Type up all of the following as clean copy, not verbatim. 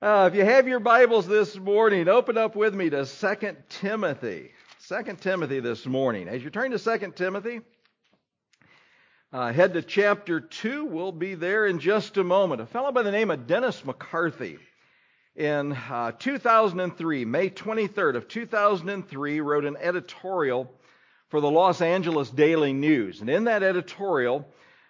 If you have your Bibles this morning, open up with me to 2 Timothy. 2 Timothy this morning. As you turn to 2 Timothy, head to chapter 2. We'll be there in just a moment. A fellow by the name of Dennis McCarthy in 2003, May 23rd of 2003, wrote an editorial for the Los Angeles Daily News. And in that editorial,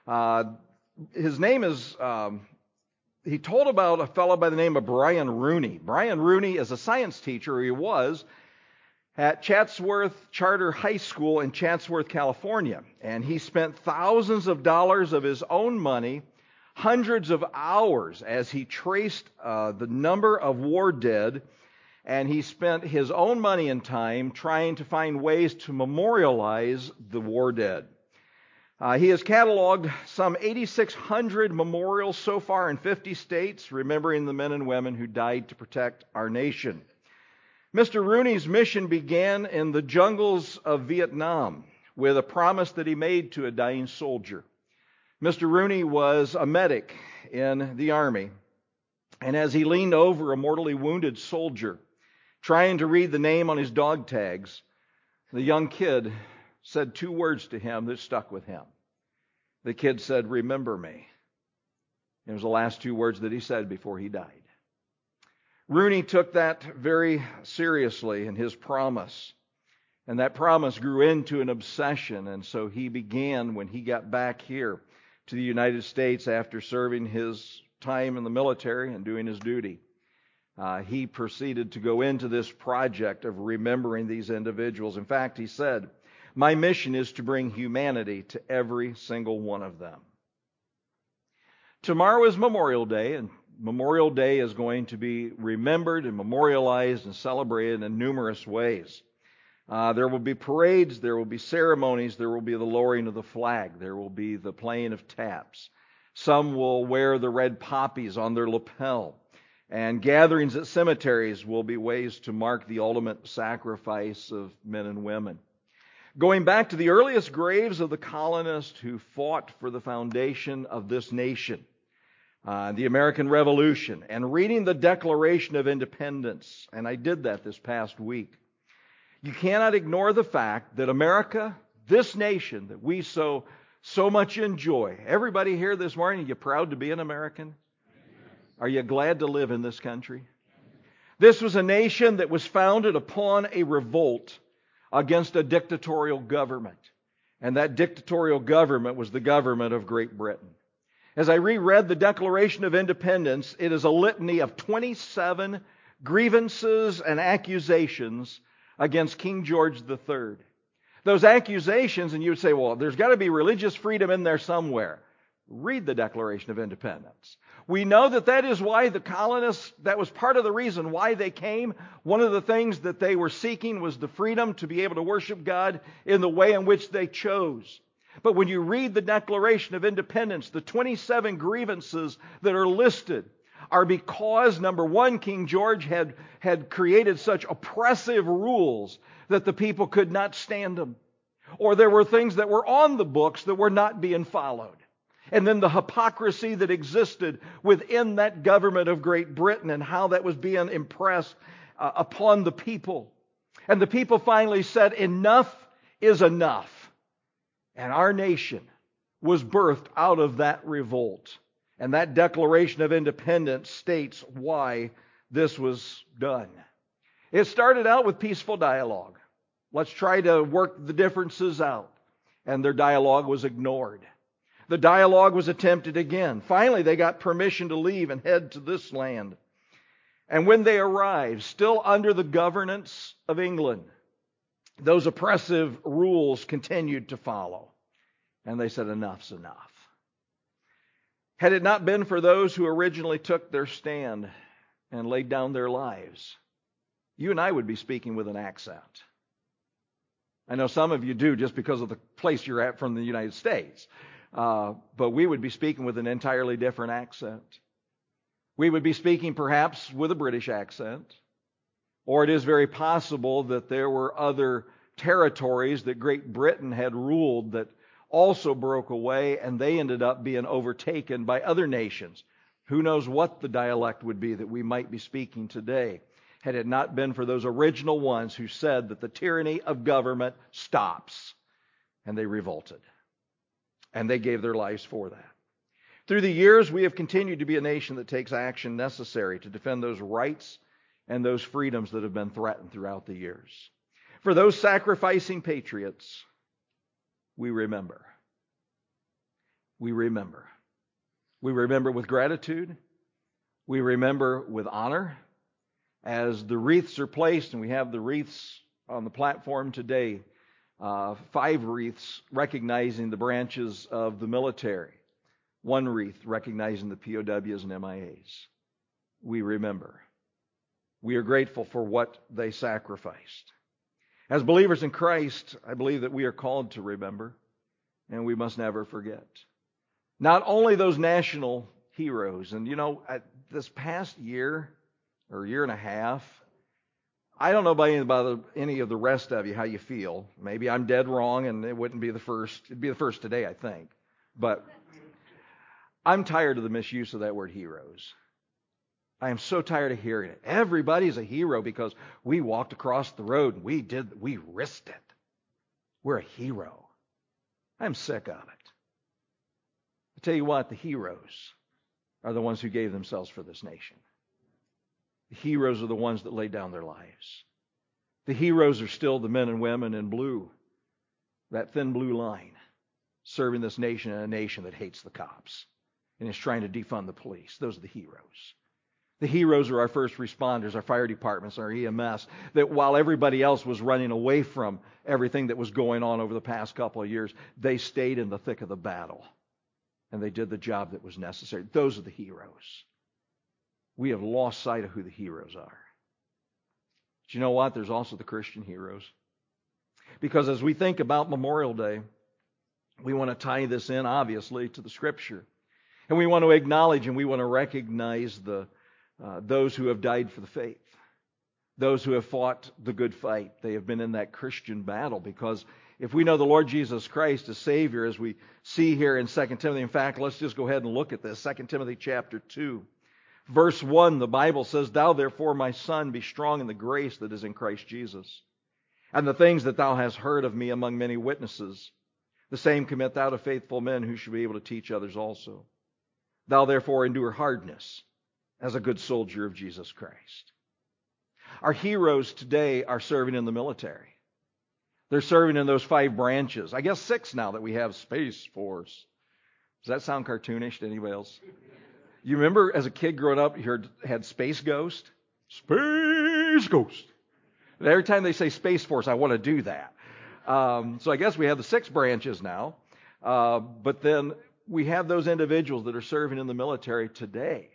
his name is... he told about a fellow by the name of Brian Rooney. Brian Rooney is a science teacher, he was, at Chatsworth Charter High School in Chatsworth, California. And he spent thousands of dollars of his own money, hundreds of hours, as he traced the number of war dead. And he spent his own money and time trying to find ways to memorialize the war dead. He has cataloged some 8,600 memorials so far in 50 states, remembering the men and women who died to protect our nation. Mr. Rooney's mission began in the jungles of Vietnam with a promise that he made to a dying soldier. Mr. Rooney was a medic in the Army, and as he leaned over a mortally wounded soldier, trying to read the name on his dog tags, the young kid said two words to him that stuck with him. The kid said, "Remember me." It was the last two words that he said before he died. Rooney took that very seriously in his promise. And that promise grew into an obsession. And so he began, when he got back here to the United States after serving his time in the military and doing his duty, he proceeded to go into this project of remembering these individuals. In fact, he said, "My mission is to bring humanity to every single one of them." Tomorrow is Memorial Day, and Memorial Day is going to be remembered and memorialized and celebrated in numerous ways. There will be parades, there will be ceremonies, there will be the lowering of the flag, there will be the playing of taps. Some will wear the red poppies on their lapel, and gatherings at cemeteries will be ways to mark the ultimate sacrifice of men and women. Going back to the earliest graves of the colonists who fought for the foundation of this nation, the American Revolution, and reading the Declaration of Independence, and I did that this past week, you cannot ignore the fact that America, this nation that we so much enjoy. Everybody here this morning, are you proud to be an American? Are you glad to live in this country? This was a nation that was founded upon a revolt against a dictatorial government. And that dictatorial government was the government of Great Britain. As I reread the Declaration of Independence, it is a litany of 27 grievances and accusations against King George III. Those accusations, and you would say, well, there's got to be religious freedom in there somewhere. Read the Declaration of Independence. We know that is why the colonists, that was part of the reason why they came. One of the things that they were seeking was the freedom to be able to worship God in the way in which they chose. But when you read the Declaration of Independence, the 27 grievances that are listed are because, number one, King George had created such oppressive rules that the people could not stand them. Or there were things that were on the books that were not being followed. And then the hypocrisy that existed within that government of Great Britain and how that was being impressed upon the people. And the people finally said, enough is enough. And our nation was birthed out of that revolt. And that Declaration of Independence states why this was done. It started out with peaceful dialogue. Let's try to work the differences out. And their dialogue was ignored. The dialogue was attempted again. Finally, they got permission to leave and head to this land. And when they arrived, still under the governance of England, those oppressive rules continued to follow. And they said, enough's enough. Had it not been for those who originally took their stand and laid down their lives, you and I would be speaking with an accent. I know some of you do just because of the place you're at from the United States. But we would be speaking with an entirely different accent. We would be speaking perhaps with a British accent. Or it is very possible that there were other territories that Great Britain had ruled that also broke away, and they ended up being overtaken by other nations. Who knows what the dialect would be that we might be speaking today had it not been for those original ones who said that the tyranny of government stops. And they revolted. And they gave their lives for that. Through the years, we have continued to be a nation that takes action necessary to defend those rights and those freedoms that have been threatened throughout the years. For those sacrificing patriots, we remember. We remember. We remember with gratitude. We remember with honor. As the wreaths are placed, and we have the wreaths on the platform today, 5 wreaths recognizing the branches of the military. 1 wreath recognizing the POWs and MIAs. We remember. We are grateful for what they sacrificed. As believers in Christ, I believe that we are called to remember, and we must never forget. Not only those national heroes, and this past year or year and a half, I don't know about any of the rest of you how you feel. Maybe I'm dead wrong, and it wouldn't be the first. It'd be the first today, I think. But I'm tired of the misuse of that word heroes. I am so tired of hearing it. Everybody's a hero because we walked across the road and we risked it. We're a hero. I'm sick of it. I tell you what, the heroes are the ones who gave themselves for this nation. The heroes are the ones that laid down their lives. The heroes are still the men and women in blue, that thin blue line, serving this nation and a nation that hates the cops and is trying to defund the police. Those are the heroes. The heroes are our first responders, our fire departments, our EMS, that while everybody else was running away from everything that was going on over the past couple of years, they stayed in the thick of the battle. And they did the job that was necessary. Those are the heroes. We have lost sight of who the heroes are. But you know what? There's also the Christian heroes. Because as we think about Memorial Day, we want to tie this in, obviously, to the Scripture. And we want to acknowledge and we want to recognize those who have died for the faith. Those who have fought the good fight. They have been in that Christian battle. Because if we know the Lord Jesus Christ as Savior, as we see here in 2 Timothy, in fact, let's just go ahead and look at this. 2 Timothy chapter 2. Verse 1, the Bible says, "Thou therefore, my son, be strong in the grace that is in Christ Jesus. And the things that thou hast heard of me among many witnesses, the same commit thou to faithful men who shall be able to teach others also. Thou therefore endure hardness as a good soldier of Jesus Christ." Our heroes today are serving in the military. They're serving in those 5 branches. I guess 6 now that we have Space Force. Does that sound cartoonish to anybody else? You remember as a kid growing up, you had Space Ghost? Space Ghost. And every time they say Space Force, I want to do that. So I guess we have the 6 branches now. But then we have those individuals that are serving in the military today.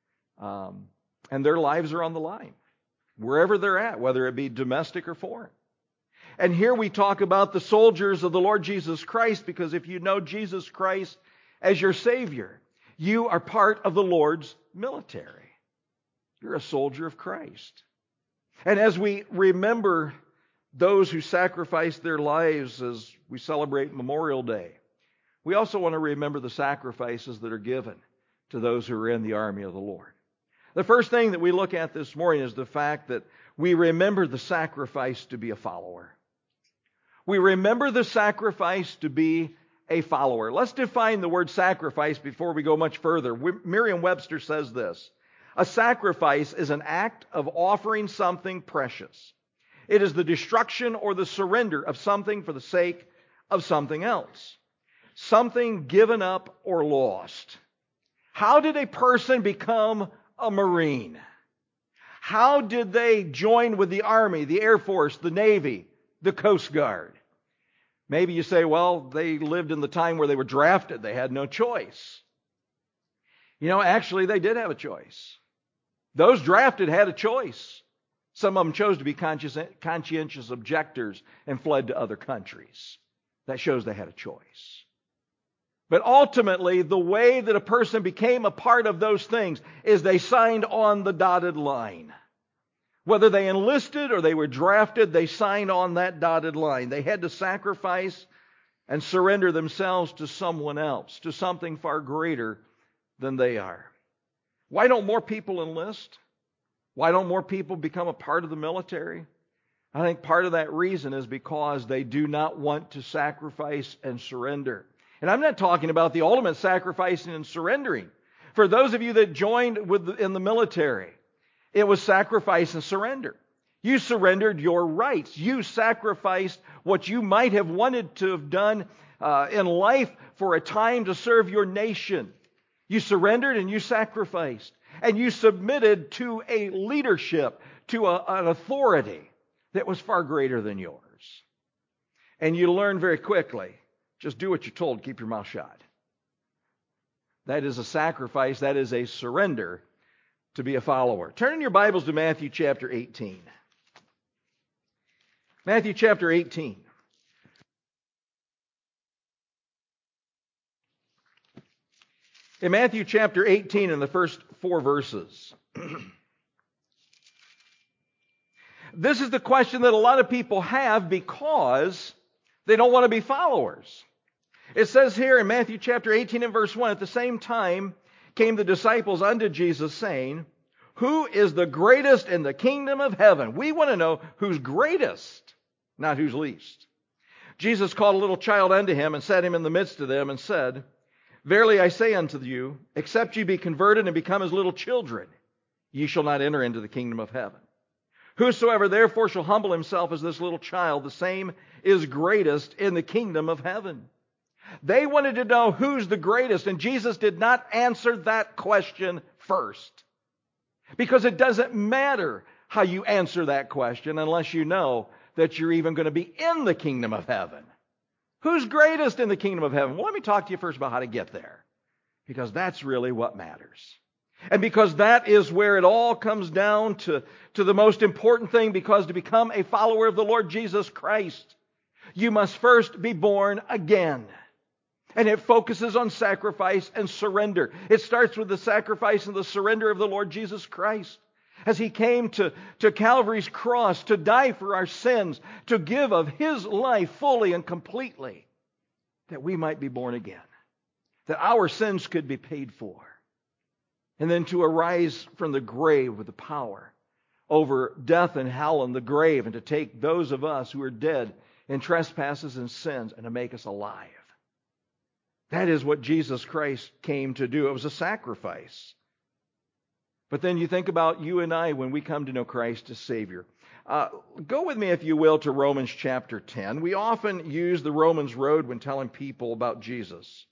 And their lives are on the line. Wherever they're at, whether it be domestic or foreign. And here we talk about the soldiers of the Lord Jesus Christ, because if you know Jesus Christ as your Savior, you are part of the Lord's military. You're a soldier of Christ. And as we remember those who sacrificed their lives as we celebrate Memorial Day, we also want to remember the sacrifices that are given to those who are in the army of the Lord. The first thing that we look at this morning is the fact that we remember the sacrifice to be a follower. We remember the sacrifice to be a follower. Let's define the word sacrifice before we go much further. Merriam-Webster says this: a sacrifice is an act of offering something precious. It is the destruction or the surrender of something for the sake of something else. Something given up or lost. How did a person become a Marine? How did they join with the Army, the Air Force, the Navy, the Coast Guard? Maybe you say, well, they lived in the time where they were drafted. They had no choice. Actually, they did have a choice. Those drafted had a choice. Some of them chose to be conscientious objectors and fled to other countries. That shows they had a choice. But ultimately, the way that a person became a part of those things is they signed on the dotted line. Whether they enlisted or they were drafted, they signed on that dotted line. They had to sacrifice and surrender themselves to someone else, to something far greater than they are. Why don't more people enlist? Why don't more people become a part of the military? I think part of that reason is because they do not want to sacrifice and surrender. And I'm not talking about the ultimate sacrificing and surrendering. For those of you that joined in the military, it was sacrifice and surrender. You surrendered your rights. You sacrificed what you might have wanted to have done in life for a time to serve your nation. You surrendered and you sacrificed. And you submitted to a leadership, to an authority that was far greater than yours. And you learn very quickly, just do what you're told, keep your mouth shut. That is a sacrifice, that is a surrender to be a follower. Turn in your Bibles to Matthew chapter 18. Matthew chapter 18. In Matthew chapter 18, in the first 4 verses, this is the question that a lot of people have because they don't want to be followers. It says here in Matthew chapter 18 and verse 1, at the same time came the disciples unto Jesus, saying, who is the greatest in the kingdom of heaven? We want to know who's greatest, not who's least. Jesus called a little child unto him and set him in the midst of them and said, verily I say unto you, except ye be converted and become as little children, ye shall not enter into the kingdom of heaven. Whosoever therefore shall humble himself as this little child, the same is greatest in the kingdom of heaven. They wanted to know who's the greatest, and Jesus did not answer that question first. Because it doesn't matter how you answer that question unless you know that you're even going to be in the kingdom of heaven. Who's greatest in the kingdom of heaven? Well, let me talk to you first about how to get there. Because that's really what matters. And because that is where it all comes down to the most important thing, because to become a follower of the Lord Jesus Christ, you must first be born again. And it focuses on sacrifice and surrender. It starts with the sacrifice and the surrender of the Lord Jesus Christ. As He came to Calvary's cross to die for our sins, to give of His life fully and completely, that we might be born again. That our sins could be paid for. And then to arise from the grave with the power over death and hell and the grave, and to take those of us who are dead in trespasses and sins and to make us alive. That is what Jesus Christ came to do. It was a sacrifice. But then you think about you and I when we come to know Christ as Savior. Go with me, if you will, to Romans chapter 10. We often use the Romans road when telling people about Jesus.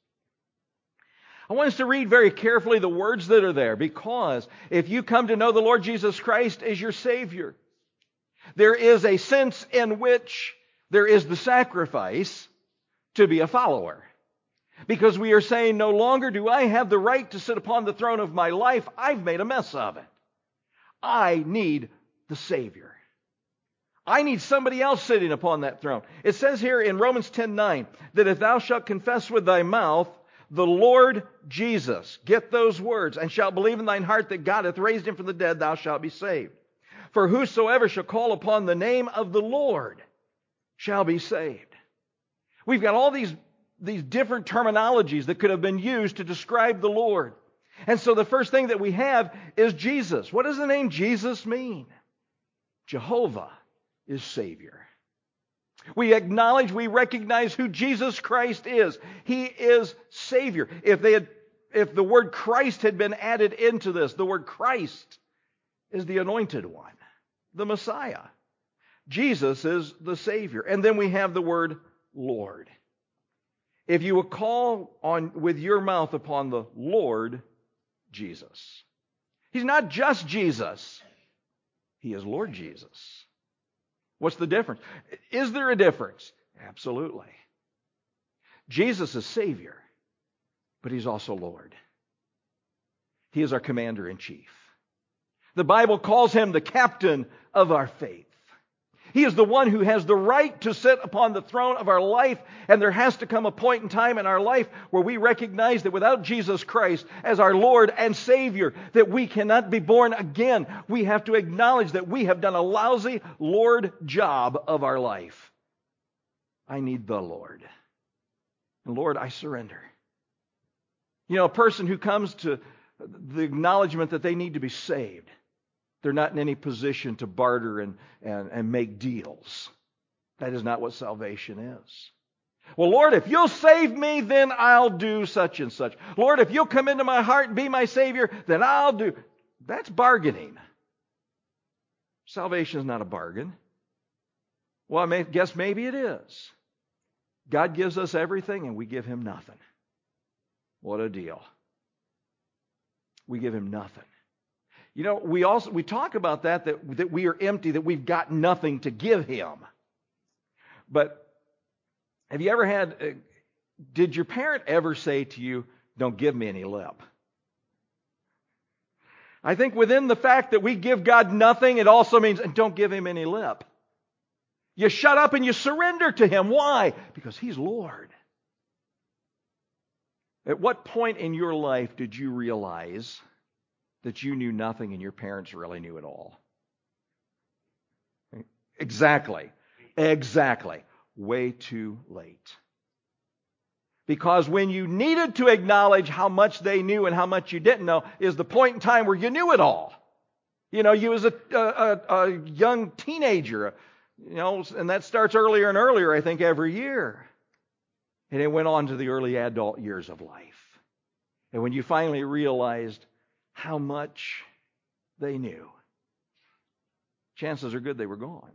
I want us to read very carefully the words that are there, because if you come to know the Lord Jesus Christ as your Savior, there is a sense in which there is the sacrifice to be a follower. Because we are saying, no longer do I have the right to sit upon the throne of my life. I've made a mess of it. I need the Savior. I need somebody else sitting upon that throne. It says here in Romans 10:9 that if thou shalt confess with thy mouth the Lord Jesus, get those words, and shalt believe in thine heart that God hath raised him from the dead, thou shalt be saved. For whosoever shall call upon the name of the Lord shall be saved. We've got all these different terminologies that could have been used to describe the Lord. And so the first thing that we have is Jesus. What does the name Jesus mean? Jehovah is Savior. We acknowledge, we recognize who Jesus Christ is. He is Savior. If the word Christ had been added into this, the word Christ is the anointed one, the Messiah. Jesus is the Savior. And then we have the word Lord. If you will call on with your mouth upon the Lord Jesus. He's not just Jesus. He is Lord Jesus. What's the difference? Is there a difference? Absolutely. Jesus is Savior, but He's also Lord. He is our commander-in-chief. The Bible calls Him the captain of our faith. He is the one who has the right to sit upon the throne of our life, and there has to come a point in time in our life where we recognize that without Jesus Christ as our Lord and Savior, that we cannot be born again. We have to acknowledge that we have done a lousy Lord job of our life. I need the Lord. And Lord, I surrender. You know, a person who comes to the acknowledgement that they need to be saved. They're not in any position to barter and make deals. That is not what salvation is. Well, Lord, if you'll save me, then I'll do such and such. Lord, if you'll come into my heart and be my Savior, then I'll do. That's bargaining. Salvation is not a bargain. Well, I guess maybe it is. God gives us everything and we give Him nothing. What a deal. We give Him nothing. You know, we talk about that we are empty, that we've got nothing to give Him. But have you ever did your parent ever say to you, don't give me any lip? I think within the fact that we give God nothing, it also means don't give Him any lip. You shut up and you surrender to Him. Why? Because He's Lord. At what point in your life did you realize that you knew nothing and your parents really knew it all? Exactly. Way too late. Because when you needed to acknowledge how much they knew and how much you didn't know is the point in time where you knew it all. You know, you was a young teenager, and that starts earlier and earlier, I think, every year. And it went on to the early adult years of life. And when you finally realized how much they knew, chances are good they were gone.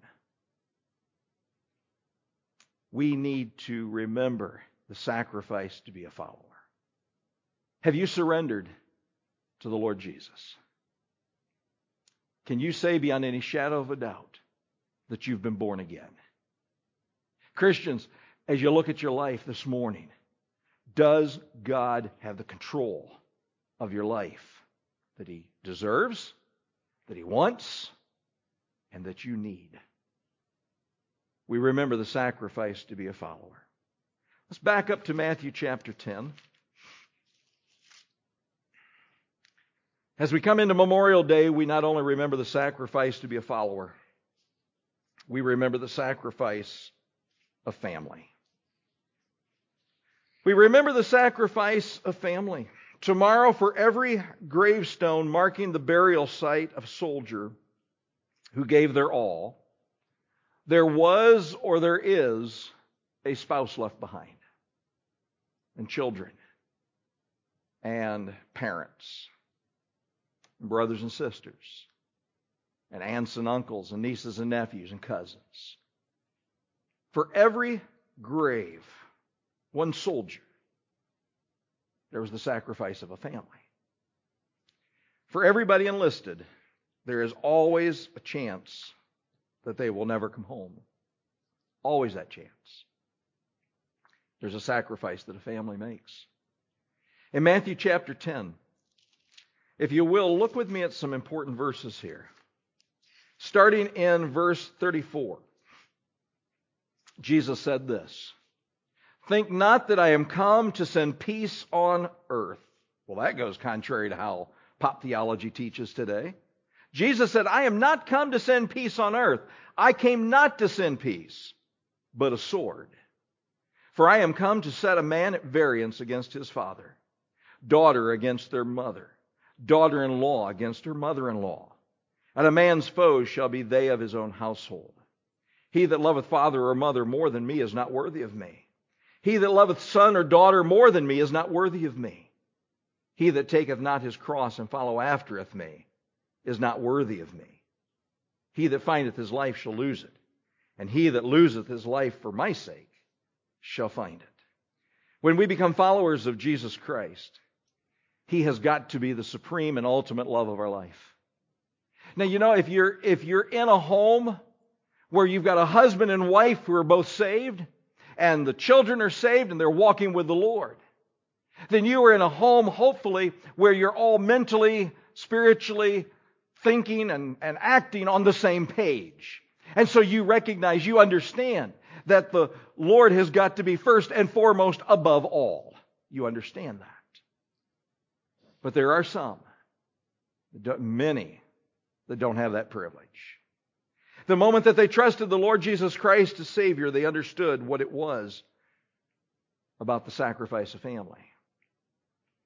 We need to remember the sacrifice to be a follower. Have you surrendered to the Lord Jesus? Can you say beyond any shadow of a doubt that you've been born again? Christians, as you look at your life this morning, does God have the control of your life that He deserves, that He wants, and that you need? We remember the sacrifice to be a follower. Let's back up to Matthew chapter 10. As we come into Memorial Day, we not only remember the sacrifice to be a follower, we remember the sacrifice of family. We remember the sacrifice of family. Tomorrow, for every gravestone marking the burial site of a soldier who gave their all, there was or there is a spouse left behind, and children, and parents, and brothers and sisters, and aunts and uncles, and nieces and nephews, and cousins. For every grave, one soldier, there was the sacrifice of a family. For everybody enlisted, there is always a chance that they will never come home. Always that chance. There's a sacrifice that a family makes. In Matthew chapter 10, if you will, look with me at some important verses here. Starting in verse 34, Jesus said this, "Think not that I am come to send peace on earth." Well, that goes contrary to how pop theology teaches today. Jesus said, "I am not come to send peace on earth. I came not to send peace, but a sword. For I am come to set a man at variance against his father, daughter against their mother, daughter-in-law against her mother-in-law. And a man's foes shall be they of his own household. He that loveth father or mother more than me is not worthy of me. He that loveth son or daughter more than me is not worthy of me. He that taketh not his cross and follow aftereth me is not worthy of me. He that findeth his life shall lose it, and he that loseth his life for my sake shall find it." When we become followers of Jesus Christ, He has got to be the supreme and ultimate love of our life. Now, you know, if you're in a home where you've got a husband and wife who are both saved, and the children are saved and they're walking with the Lord, then you are in a home, hopefully, where you're all mentally, spiritually thinking and acting on the same page. And so you recognize, you understand that the Lord has got to be first and foremost above all. You understand that. But there are some, many, that don't have that privilege. The moment that they trusted the Lord Jesus Christ as Savior, they understood what it was about the sacrifice of family.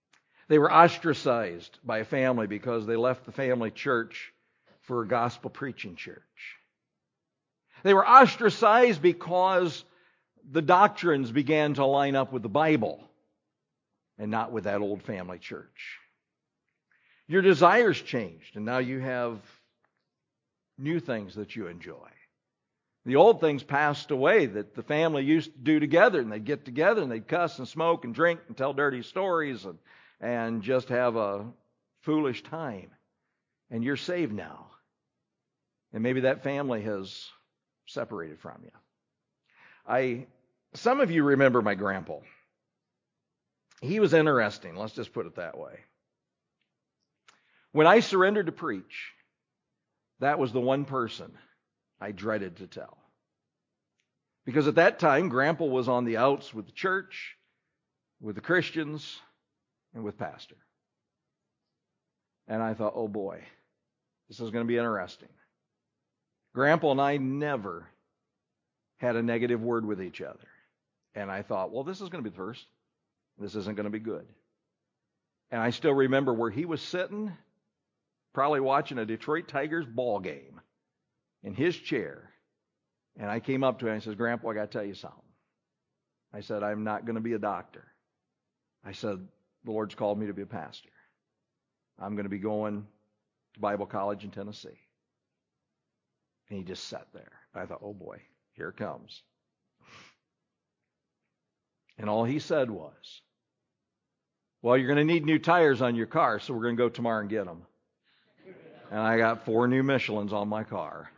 They were ostracized by a family because they left the family church for a gospel preaching church. They were ostracized because the doctrines began to line up with the Bible and not with that old family church. Your desires changed, and now you have new things that you enjoy. The old things passed away that the family used to do together, and they'd get together and they'd cuss and smoke and drink and tell dirty stories and just have a foolish time. And you're saved now. And maybe that family has separated from you. Some of you remember my grandpa. He was interesting, let's just put it that way. When I surrendered to preach, that was the one person I dreaded to tell. Because at that time, Grandpa was on the outs with the church, with the Christians, and with Pastor. And I thought, oh boy, this is going to be interesting. Grandpa and I never had a negative word with each other. And I thought, well, this is going to be the first. This isn't going to be good. And I still remember where he was sitting, probably watching a Detroit Tigers ball game in his chair. And I came up to him and I said, Grandpa, I got to tell you something. I said, I'm not going to be a doctor. I said, the Lord's called me to be a pastor. I'm going to be going to Bible college in Tennessee. And he just sat there. I thought, oh boy, here it comes. And all he said was, well, you're going to need new tires on your car, so we're going to go tomorrow and get them. And I got 4 new Michelins on my car.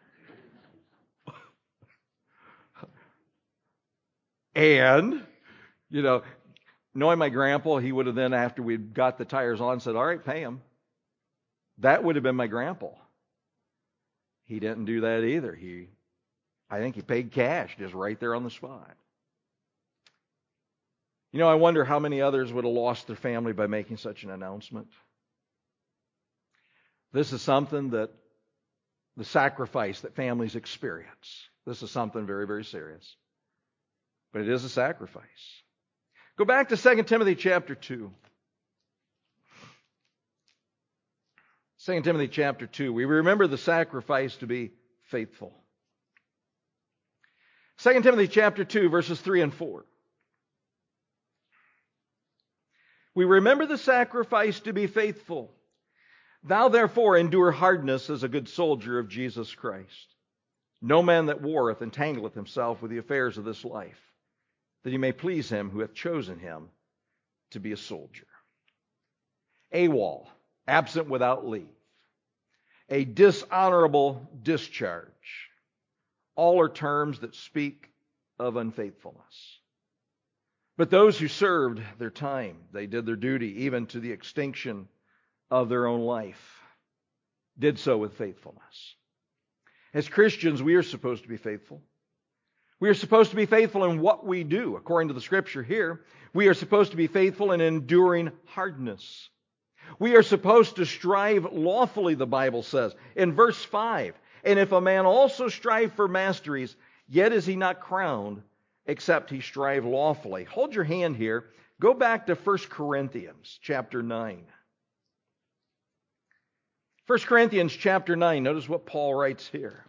And, knowing my grandpa, he would have then, after we'd got the tires on, said, all right, pay him. That would have been my grandpa. He didn't do that either. I think he paid cash just right there on the spot. I wonder how many others would have lost their family by making such an announcement. This is something that the sacrifice that families experience. This is something very, very serious. But it is a sacrifice. Go back to 2 Timothy chapter 2. 2 Timothy chapter 2. We remember the sacrifice to be faithful. 2 Timothy chapter 2, verses 3 and 4. We remember the sacrifice to be faithful. Thou therefore endure hardness as a good soldier of Jesus Christ. No man that warreth entangleth himself with the affairs of this life, that he may please him who hath chosen him to be a soldier. AWOL, absent without leave. A dishonorable discharge. All are terms that speak of unfaithfulness. But those who served their time, they did their duty even to the extinction of their own life, did so with faithfulness. As Christians, we are supposed to be faithful. We are supposed to be faithful in what we do. According to the Scripture here, we are supposed to be faithful in enduring hardness. We are supposed to strive lawfully, the Bible says. In verse 5, and if a man also strive for masteries, yet is he not crowned, except he strive lawfully. Hold your hand here. Go back to 1 Corinthians chapter 9. 1 Corinthians chapter 9. Notice what Paul writes here.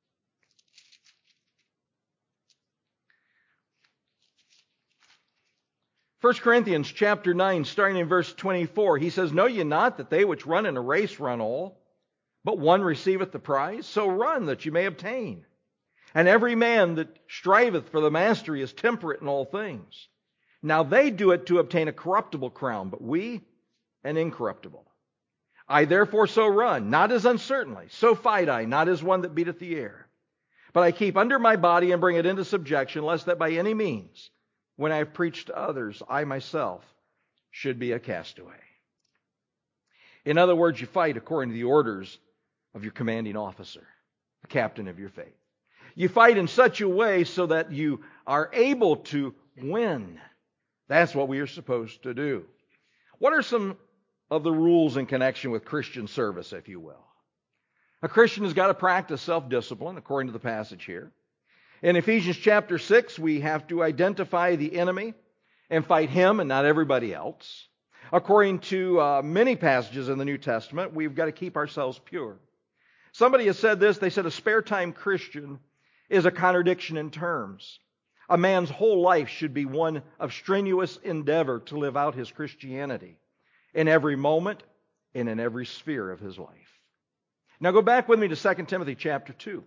1 Corinthians chapter 9, starting in verse 24, he says, Know ye not that they which run in a race run all, but one receiveth the prize? So run that you may obtain. And every man that striveth for the mastery is temperate in all things. Now they do it to obtain a corruptible crown, but we an incorruptible. I therefore so run, not as uncertainly, so fight I, not as one that beateth the air. But I keep under my body and bring it into subjection, lest that by any means, when I have preached to others, I myself should be a castaway. In other words, you fight according to the orders of your commanding officer, the captain of your faith. You fight in such a way so that you are able to win. That's what we are supposed to do. What are some of the rules in connection with Christian service, if you will? A Christian has got to practice self-discipline, according to the passage here. In Ephesians chapter 6, we have to identify the enemy and fight him and not everybody else. According to many passages in the New Testament, we've got to keep ourselves pure. Somebody has said this. They said a spare time Christian is a contradiction in terms. A man's whole life should be one of strenuous endeavor to live out his Christianity in every moment and in every sphere of his life. Now go back with me to 2 Timothy chapter 2.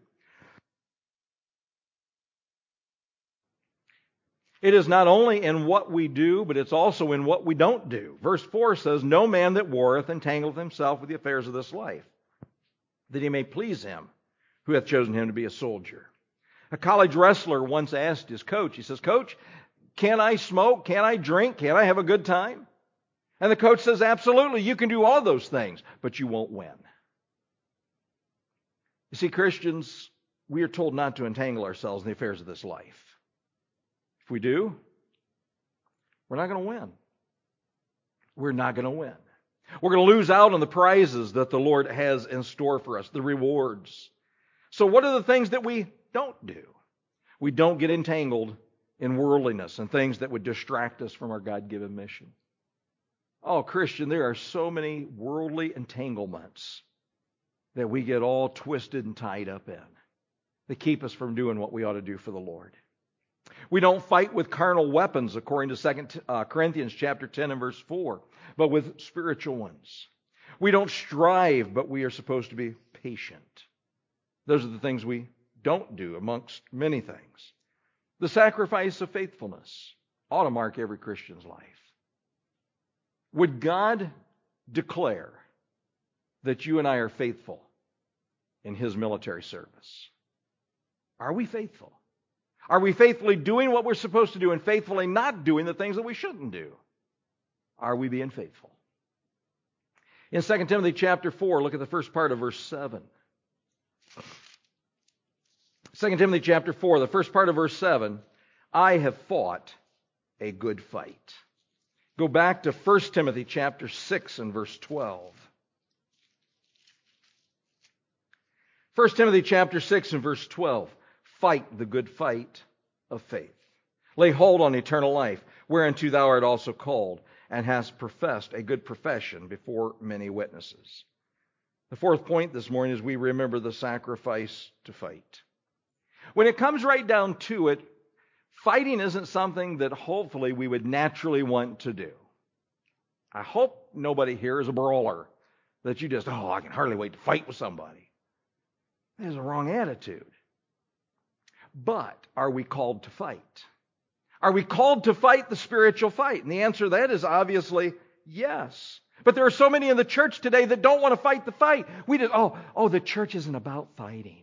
It is not only in what we do, but it's also in what we don't do. Verse 4 says, "No man that warreth entangleth himself with the affairs of this life, that he may please him who hath chosen him to be a soldier." A college wrestler once asked his coach, he says, "Coach, can I smoke? Can I drink? Can I have a good time?" And the coach says, "Absolutely, you can do all those things, but you won't win." You see, Christians, we are told not to entangle ourselves in the affairs of this life. If we do, we're not going to win. We're not going to win. We're going to lose out on the prizes that the Lord has in store for us, the rewards. So what are the things that we don't do? We don't get entangled in worldliness and things that would distract us from our God-given mission. Oh, Christian, there are so many worldly entanglements that we get all twisted and tied up in that keep us from doing what we ought to do for the Lord. We don't fight with carnal weapons, according to 2 Corinthians chapter 10 and verse 4, but with spiritual ones. We don't strive, but we are supposed to be patient. Those are the things we don't do amongst many things. The sacrifice of faithfulness ought to mark every Christian's life. Would God declare that you and I are faithful in His military service? Are we faithful? Are we faithfully doing what we're supposed to do and faithfully not doing the things that we shouldn't do? Are we being faithful? In 2 Timothy chapter 4, look at the first part of verse 7. 2 Timothy chapter 4, the first part of verse 7, "I have fought a good fight." Go back to 1 Timothy chapter 6 and verse 12. 1 Timothy chapter 6 and verse 12. "Fight the good fight of faith. Lay hold on eternal life, whereunto thou art also called, and hast professed a good profession before many witnesses." The fourth point this morning is we remember the sacrifice to fight. When it comes right down to it, fighting isn't something that hopefully we would naturally want to do. I hope nobody here is a brawler, that you just, I can hardly wait to fight with somebody. That is a wrong attitude. But are we called to fight? Are we called to fight the spiritual fight? And the answer to that is obviously yes. But there are so many in the church today that don't want to fight the fight. We just, the church isn't about fighting.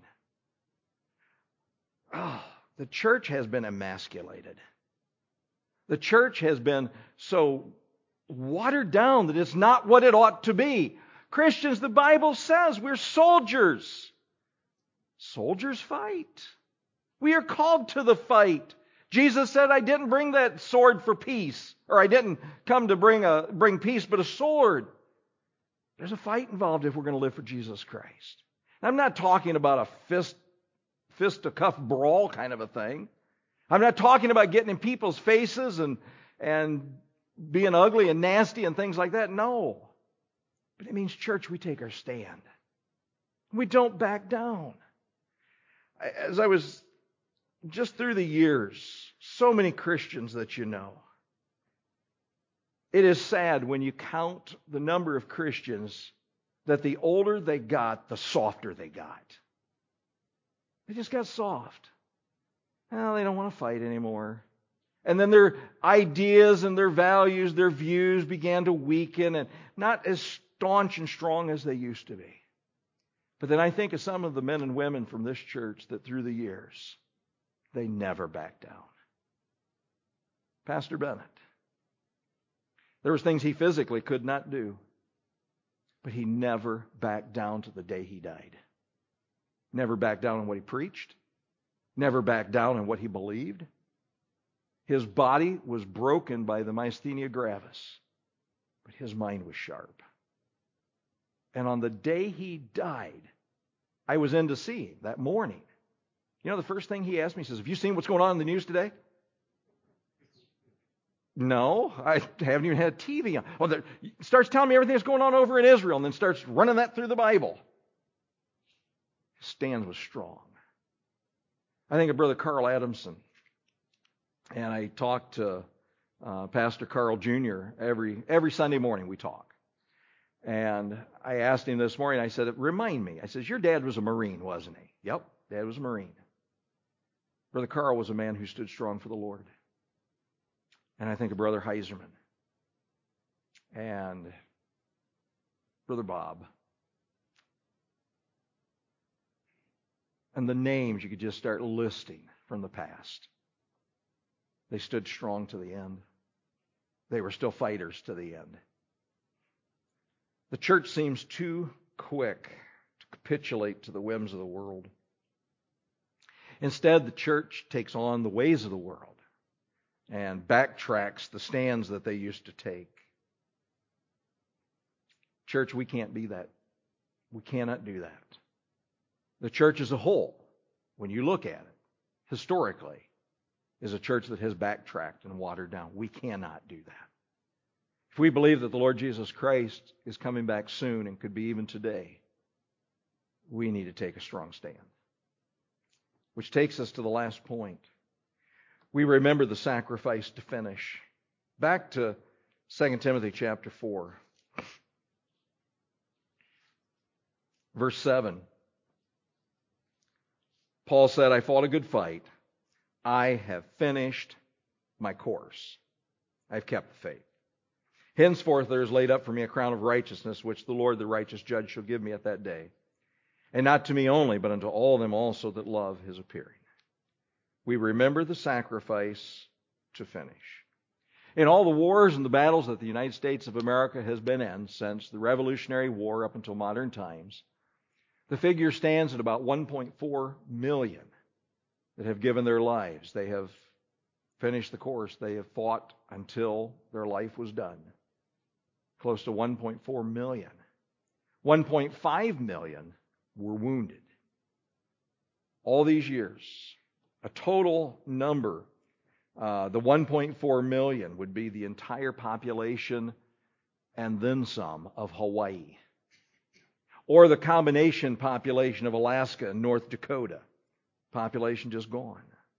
The church has been emasculated. The church has been so watered down that it's not what it ought to be. Christians, the Bible says we're soldiers. Soldiers fight. We are called to the fight. Jesus said, "I didn't bring that sword for peace," or "I didn't come to bring peace, but a sword." There's a fight involved if we're going to live for Jesus Christ. And I'm not talking about a fist-to-cuff brawl kind of a thing. I'm not talking about getting in people's faces and being ugly and nasty and things like that. No. But it means, church, we take our stand. We don't back down. As I was just through the years, so many Christians that you know. It is sad when you count the number of Christians that the older they got, the softer they got. They just got soft. Well, they don't want to fight anymore. And then their ideas and their values, their views began to weaken and not as staunch and strong as they used to be. But then I think of some of the men and women from this church that through the years, they never backed down. Pastor Bennett. There was things he physically could not do. But he never backed down to the day he died. Never backed down on what he preached. Never backed down on what he believed. His body was broken by the myasthenia gravis. But his mind was sharp. And on the day he died, I was in to see him that morning. You know, the first thing he asked me, he says, "Have you seen what's going on in the news today?" No, I haven't even had TV on. Well, starts telling me everything that's going on over in Israel and then starts running that through the Bible. Stands was strong. I think of Brother Carl Adamson. And I talk to Pastor Carl Jr. every Sunday morning we talk. And I asked him this morning, I said, remind me. I said, your dad was a Marine, wasn't he? Yep, Dad was a Marine. Brother Carl was a man who stood strong for the Lord. And I think of Brother Heiserman and Brother Bob. And the names you could just start listing from the past. They stood strong to the end. They were still fighters to the end. The church seems too quick to capitulate to the whims of the world. Instead, the church takes on the ways of the world and backtracks the stands that they used to take. Church, we can't be that. We cannot do that. The church as a whole, when you look at it, historically, is a church that has backtracked and watered down. We cannot do that. If we believe that the Lord Jesus Christ is coming back soon and could be even today, we need to take a strong stand. Which takes us to the last point. We remember the sacrifice to finish. Back to 2 Timothy chapter 4. Verse 7. Paul said, I fought a good fight. I have finished my course. I've kept the faith. Henceforth there is laid up for me a crown of righteousness, which the Lord, the righteous judge, shall give me at that day. And not to me only, but unto all them also that love his appearing. We remember the sacrifice to finish. In all the wars and the battles that the United States of America has been in since the Revolutionary War up until modern times, the figure stands at about 1.4 million that have given their lives. They have finished the course. They have fought until their life was done. Close to 1.4 million. 1.5 million were wounded. All these years, a total number, the 1.4 million would be the entire population and then some of Hawaii. Or the combination population of Alaska and North Dakota. Population just gone.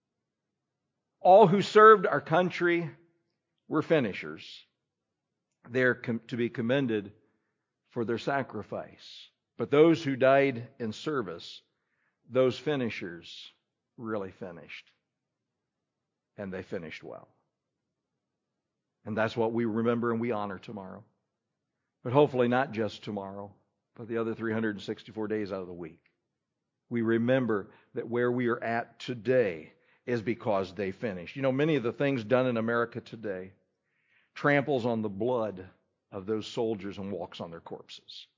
All who served our country were finishers. They're to be commended for their sacrifice. But those who died in service, those finishers really finished. And they finished well. And that's what we remember and we honor tomorrow. But hopefully not just tomorrow, but the other 364 days out of the week. We remember that where we are at today is because they finished. You know, many of the things done in America today tramples on the blood of those soldiers and walks on their corpses.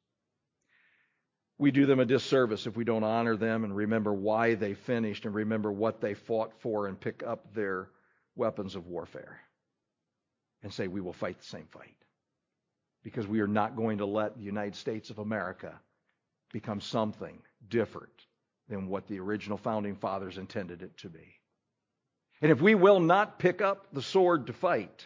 We do them a disservice if we don't honor them and remember why they finished and remember what they fought for and pick up their weapons of warfare and say we will fight the same fight. Because we are not going to let the United States of America become something different than what the original founding fathers intended it to be. And if we will not pick up the sword to fight,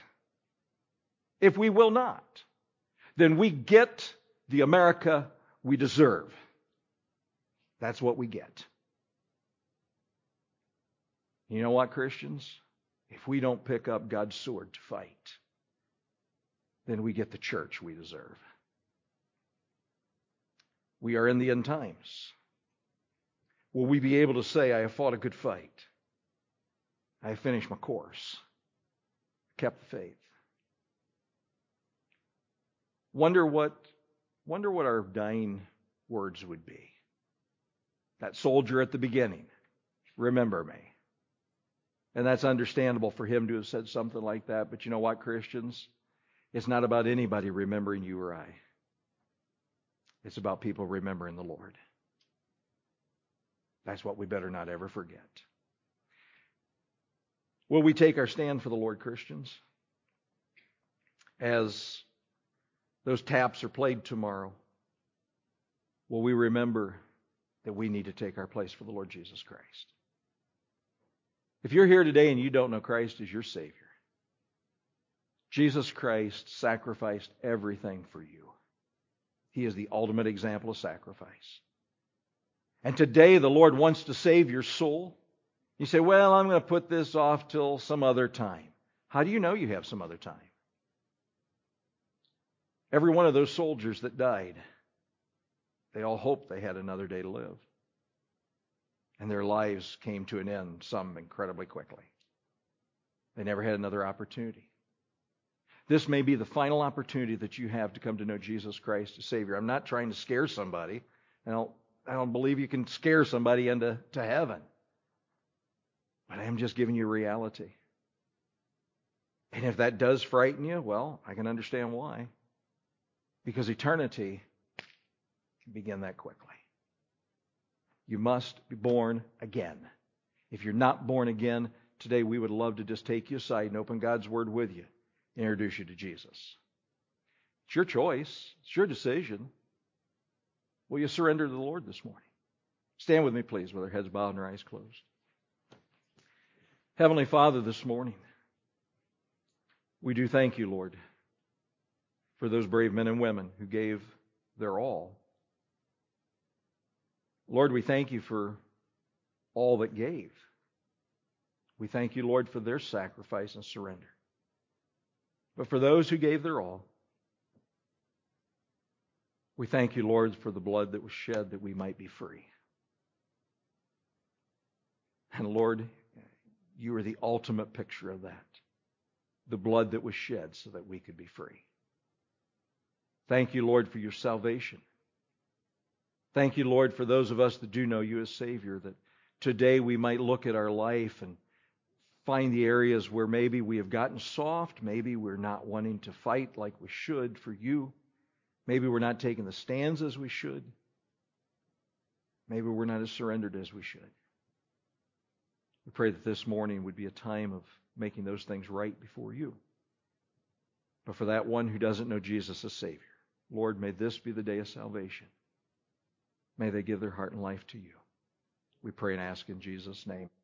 if we will not, then we get the America we deserve. That's what we get. You know what, Christians? If we don't pick up God's sword to fight, then we get the church we deserve. We are in the end times. Will we be able to say, I have fought a good fight. I have finished my course. Kept the faith. Wonder what our dying words would be. That soldier at the beginning, remember me. And that's understandable for him to have said something like that. But you know what, Christians? It's not about anybody remembering you or I. It's about people remembering the Lord. That's what we better not ever forget. Will we take our stand for the Lord, Christians? As those taps are played tomorrow, will we remember that we need to take our place for the Lord Jesus Christ? If you're here today and you don't know Christ as your Savior, Jesus Christ sacrificed everything for you. He is the ultimate example of sacrifice. And today the Lord wants to save your soul. You say, well, I'm going to put this off till some other time. How do you know you have some other time? Every one of those soldiers that died, they all hoped they had another day to live. And their lives came to an end, some incredibly quickly. They never had another opportunity. This may be the final opportunity that you have to come to know Jesus Christ as Savior. I'm not trying to scare somebody. I don't believe you can scare somebody into heaven. But I am just giving you reality. And if that does frighten you, well, I can understand why. Because eternity can begin that quickly. You must be born again. If you're not born again, today we would love to just take you aside and open God's Word with you and introduce you to Jesus. It's your choice. It's your decision. Will you surrender to the Lord this morning? Stand with me, please, with our heads bowed and our eyes closed. Heavenly Father, this morning, we do thank you, Lord, for those brave men and women who gave their all. Lord, we thank you for all that gave. We thank you, Lord, for their sacrifice and surrender. But for those who gave their all, we thank you, Lord, for the blood that was shed that we might be free. And Lord, you are the ultimate picture of that. The blood that was shed so that we could be free. Thank you, Lord, for your salvation. Thank you, Lord, for those of us that do know you as Savior, that today we might look at our life and find the areas where maybe we have gotten soft, maybe we're not wanting to fight like we should for you, maybe we're not taking the stands as we should, maybe we're not as surrendered as we should. We pray that this morning would be a time of making those things right before you. But for that one who doesn't know Jesus as Savior, Lord, may this be the day of salvation. May they give their heart and life to you. We pray and ask in Jesus' name.